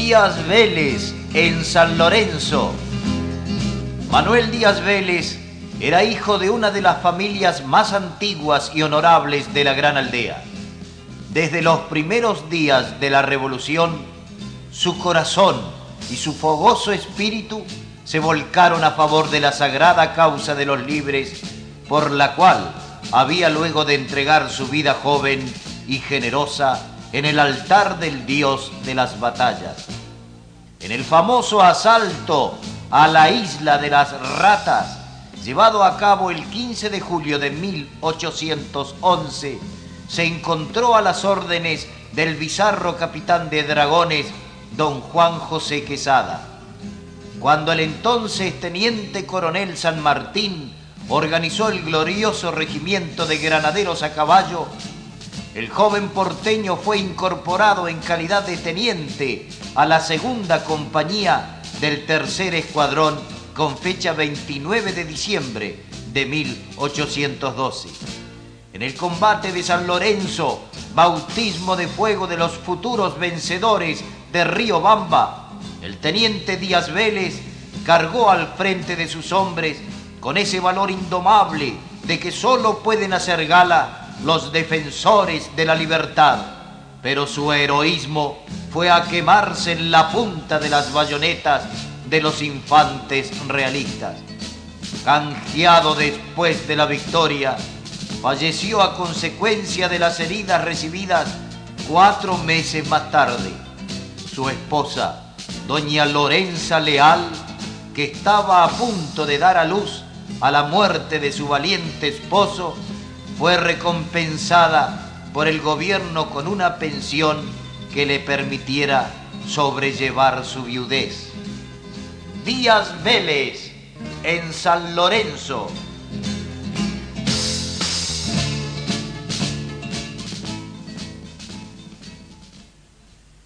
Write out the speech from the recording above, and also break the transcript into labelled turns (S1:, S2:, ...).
S1: Díaz Vélez en San Lorenzo. Manuel Díaz Vélez era hijo de una de las familias más antiguas y honorables de la gran aldea. Desde los primeros días de la Revolución, su corazón y su fogoso espíritu se volcaron a favor de la sagrada causa de los libres, por la cual había luego de entregar su vida joven y generosa en el altar del dios de las batallas. En el famoso asalto a la isla de las Ratas, llevado a cabo el 15 de julio de 1811, se encontró a las órdenes del bizarro capitán de dragones, don Juan José Quesada. Cuando el entonces teniente coronel San Martín organizó el glorioso regimiento de granaderos a caballo, el joven porteño fue incorporado en calidad de teniente a la segunda compañía del tercer escuadrón con fecha 29 de diciembre de 1812. En el combate de San Lorenzo, bautismo de fuego de los futuros vencedores de Río Bamba, el teniente Díaz Vélez cargó al frente de sus hombres con ese valor indomable de que solo pueden hacer gala los defensores de la libertad, pero su heroísmo fue a quemarse en la punta de las bayonetas de los infantes realistas. Canjeado después de la victoria, falleció a consecuencia de las heridas recibidas 4 meses más tarde. Su esposa, doña Lorenza Leal, que estaba a punto de dar a luz a la muerte de su valiente esposo, fue recompensada por el gobierno con una pensión que le permitiera sobrellevar su viudez. Díaz Vélez en San Lorenzo,